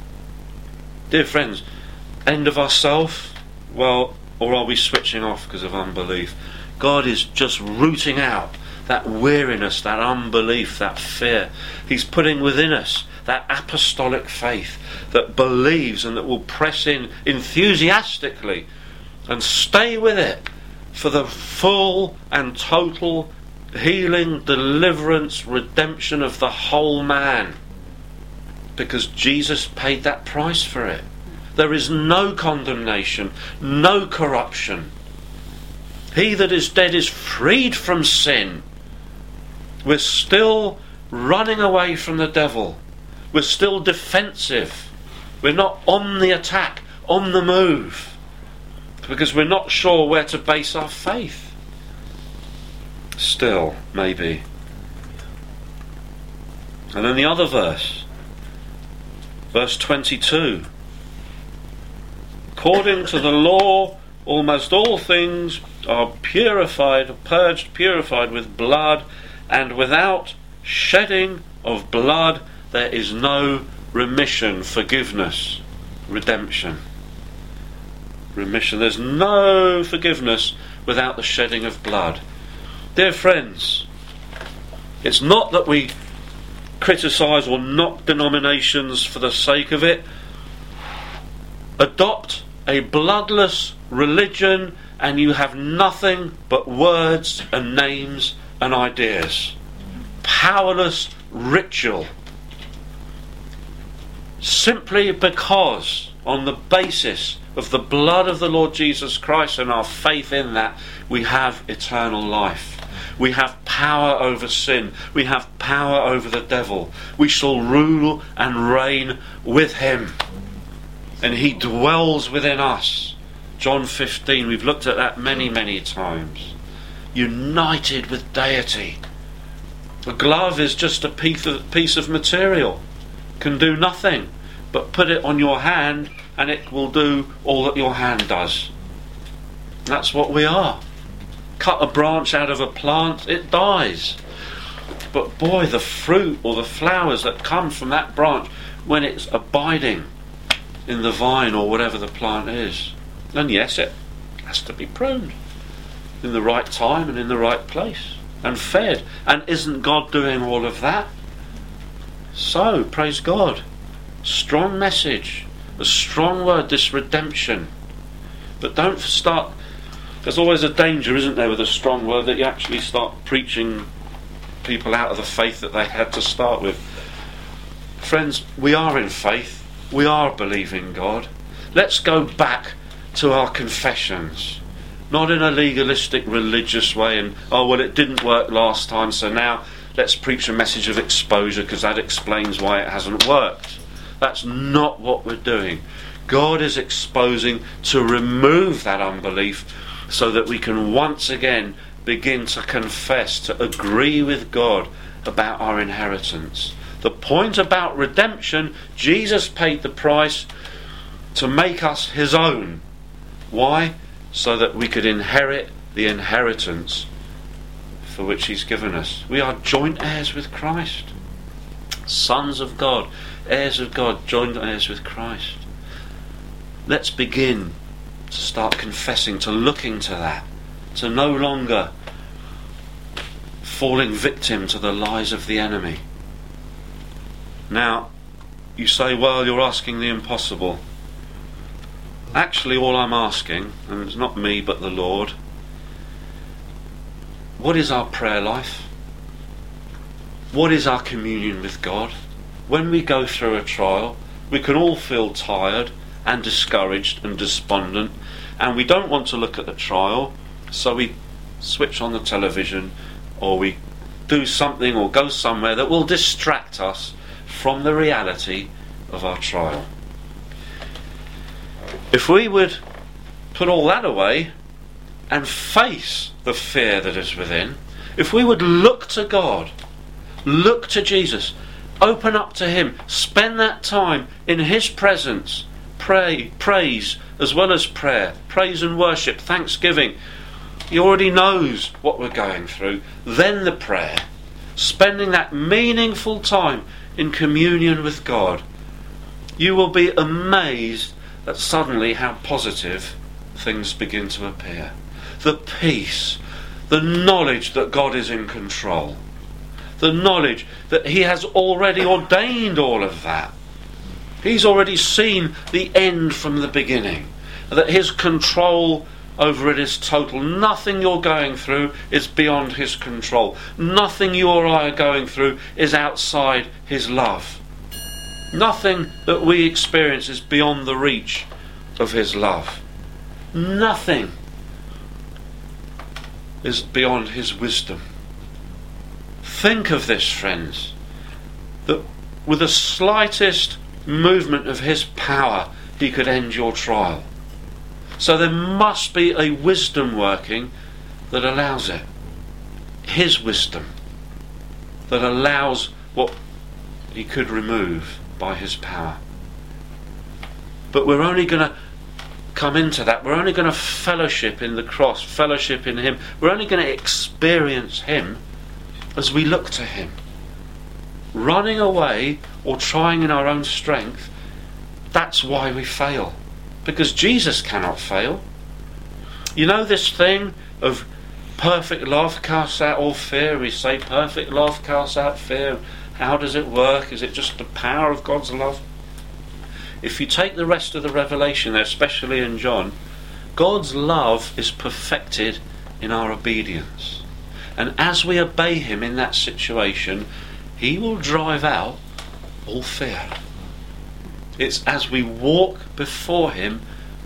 Dear friends, end of ourself? Well, or are we switching off because of unbelief? God is just rooting out that weariness, that unbelief, that fear. He's putting within us that apostolic faith that believes and that will press in enthusiastically and stay with it for the full and total healing, deliverance, redemption of the whole man. Because Jesus paid that price for it. There is no condemnation, no corruption. He that is dead is freed from sin. We're still running away from the devil. We're still defensive. We're not on the attack, on the move. Because we're not sure where to base our faith. Still, maybe. And then the other verse, verse twenty-two. according to the law, almost all things are purified, purged, purified with blood, and without shedding of blood there is no remission, forgiveness, redemption. Remission. There's no forgiveness without the shedding of blood. Dear friends, it's not that we criticise or knock denominations for the sake of it. Adopt a bloodless religion and you have nothing but words and names and ideas. Powerless ritual. Simply because, on the basis of the blood of the Lord Jesus Christ and our faith in that, we have eternal life. We have power over sin. We have power over the devil. We shall rule and reign with him. And he dwells within us. John fifteen, we've looked at that many, many times. United with deity. A glove is just a piece of, piece of material. Can do nothing. But put it on your hand and it will do all that your hand does. That's what we are. Cut a branch out of a plant, it dies. But boy, the fruit or the flowers that come from that branch when it's abiding in the vine or whatever the plant is. And yes, it has to be pruned in the right time and in the right place and fed. And isn't God doing all of that? So, praise God. Strong message, a strong word, this redemption. But don't start, there's always a danger, isn't there, with a strong word, that you actually start preaching people out of the faith that they had to start with. Friends, we are in faith, we are believing God. Let's go back to our confessions, not in a legalistic religious way and, oh well, it didn't work last time, so now let's preach a message of exposure because that explains why it hasn't worked. That's not what we're doing. God is exposing to remove that unbelief so that we can once again begin to confess, to agree with God about our inheritance. The point about redemption, Jesus paid the price to make us his own. Why? So that we could inherit the inheritance for which he's given us. We are joint heirs with Christ. Sons of God, heirs of God, joint heirs with Christ. Let's begin to start confessing, to looking to that, to no longer falling victim to the lies of the enemy. Now, you say, well, you're asking the impossible. Actually, all I'm asking, and it's not me but the Lord, what is our prayer life? What is our communion with God? When we go through a trial, we can all feel tired and discouraged and despondent, and we don't want to look at the trial, so we switch on the television or we do something or go somewhere that will distract us from the reality of our trial. If we would put all that away and face the fear that is within, if we would look to God, look to Jesus, open up to him, spend that time in his presence, pray, praise as well as prayer, praise and worship, thanksgiving. He already knows what we're going through. Then the prayer, spending that meaningful time in communion with God. You will be amazed at suddenly how positive things begin to appear. The peace, the knowledge that God is in control, the knowledge that he has already ordained all of that. He's already seen the end from the beginning, that his control over it is total. Nothing you're going through is beyond his control. Nothing you or I are going through is outside his love. Nothing that we experience is beyond the reach of his love. Nothing is beyond his wisdom. Think of this, friends, that with the slightest movement of his power he could end your trial. So there must be a wisdom working that allows it. His wisdom that allows what he could remove by his power. But we're only going to come into that. We're only going to fellowship in the cross, fellowship in him. We're only going to experience him as we look to him. Running away or trying in our own strength, that's why we fail. Because Jesus cannot fail. You know this thing of perfect love casts out all fear. We say perfect love casts out fear. How does it work? Is it just the power of God's love? If you take the rest of the Revelation there, especially in John, God's love is perfected in our obedience. And as we obey him in that situation, he will drive out all fear. It's as we walk before him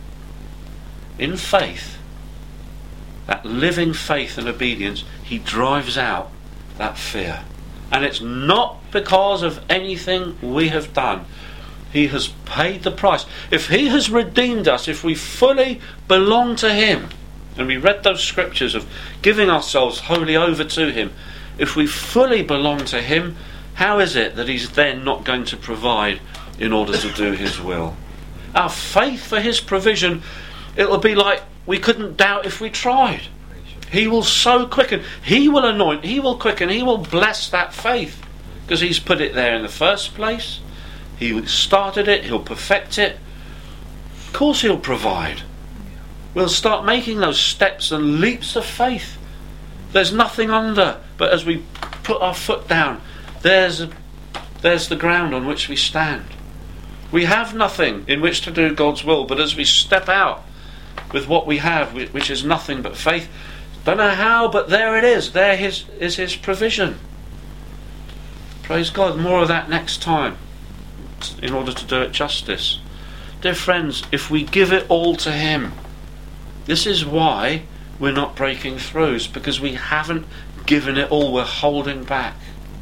in faith, that living faith and obedience, he drives out that fear. And it's not because of anything we have done. He has paid the price. If he has redeemed us, if we fully belong to him, and we read those scriptures of giving ourselves wholly over to him, if we fully belong to him, how is it that he's then not going to provide in order to do his will? Our faith for his provision, it'll be like we couldn't doubt if we tried. He will so quicken, he will anoint, he will quicken, he will bless that faith, because he's put it there in the first place. He started it, he'll perfect it. Of course he'll provide. We'll start making those steps and leaps of faith. There's nothing under, but as we put our foot down, there's a, there's the ground on which we stand. We have nothing in which to do God's will, but as we step out with what we have, which is nothing but faith, don't know how, but there it is. There his, is his provision. Praise God. More of that next time, in order to do it justice. Dear friends, if we give it all to him, this is why we're not breaking through. It's because we haven't given it all. We're holding back.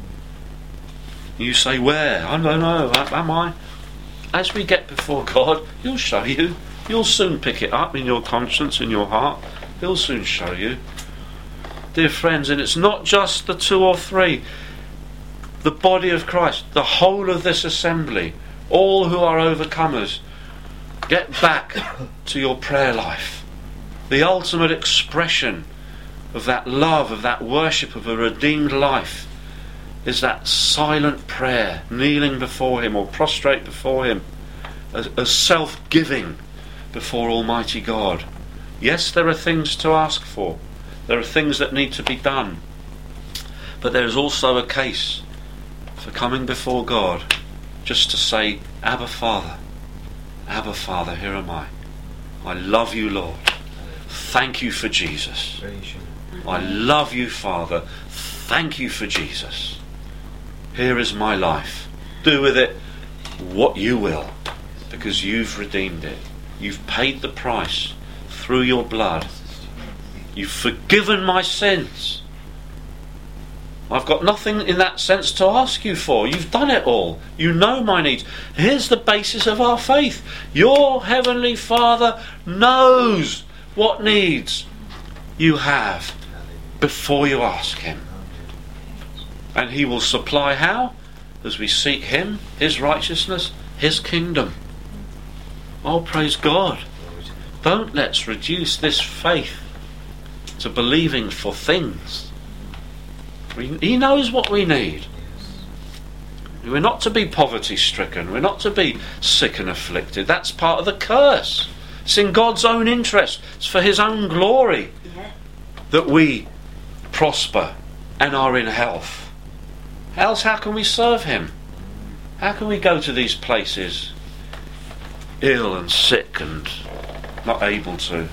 You say, where? I don't know. Am I? As we get before God, he'll show you. You'll soon pick it up in your conscience, in your heart. He'll soon show you. Dear friends, and it's not just the two or three. The body of Christ, the whole of this assembly, all who are overcomers, get back to your prayer life. The ultimate expression of that love, of that worship, of a redeemed life, is that silent prayer, kneeling before him or prostrate before him, as, as self-giving before Almighty God. Yes, there are things to ask for. There are things that need to be done. But there is also a case for coming before God just to say, Abba Father, Abba Father, here am I. I love you, Lord. Thank you for Jesus. I love you, Father. Thank you for Jesus. Here is my life. Do with it what you will, because you've redeemed it. You've paid the price through your blood. You've forgiven my sins. I've got nothing in that sense to ask you for. You've done it all. You know my needs. Here's the basis of our faith. Your Heavenly Father knows what needs you have before you ask him. And he will supply how? As we seek him, his righteousness, his kingdom. Oh, praise God. Don't let's reduce this faith to believing for things. We, he knows what we need. We're not to be poverty stricken. We're not to be sick and afflicted. That's part of the curse. It's in God's own interest. It's for his own glory that we prosper and are in health. Else how can we serve him? How can we go to these places ill and sick and not able to?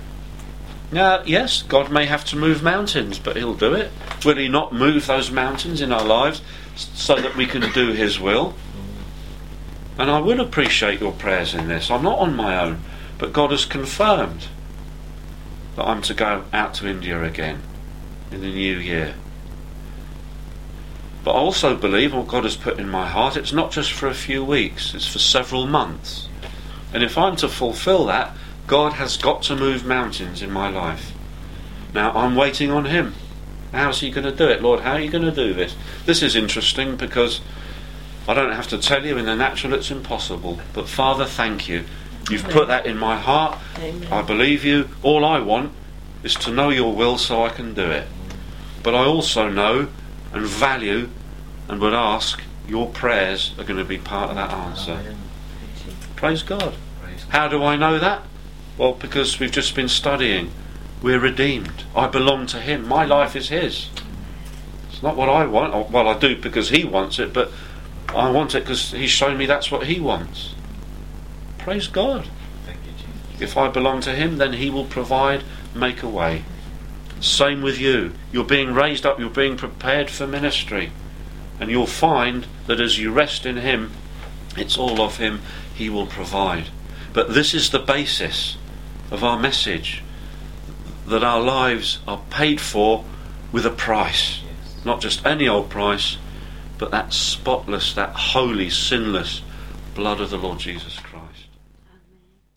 Now, yes, God may have to move mountains, but he'll do it. Will he not move those mountains in our lives so that we can do his will? And I will appreciate your prayers in this. I'm not on my own, but God has confirmed that I'm to go out to India again in the new year. But I also believe what God has put in my heart, it's not just for a few weeks, it's for several months. And if I'm to fulfill that, God has got to move mountains in my life. Now I'm waiting on him. How's he going to do it? Lord, how are you going to do this? This is interesting because I don't have to tell you in the natural it's impossible. But Father, thank you. You've put that in my heart. Amen. I believe you. All I want is to know your will so I can do it. But I also know and value and would ask your prayers are going to be part of that answer. Praise God. How do I know that? Well, because we've just been studying. We're redeemed. I belong to Him. My life is His. It's not what I want. Well, I do because He wants it, but I want it because He's shown me that's what He wants. Praise God. Thank you, Jesus. If I belong to Him, then He will provide, make a way. Same with you. You're being raised up, you're being prepared for ministry. And you'll find that as you rest in Him, it's all of Him. He will provide. But this is the basis of our message, that our lives are paid for with a price. Yes. Not just any old price, but that spotless, that holy, sinless blood of the Lord Jesus Christ.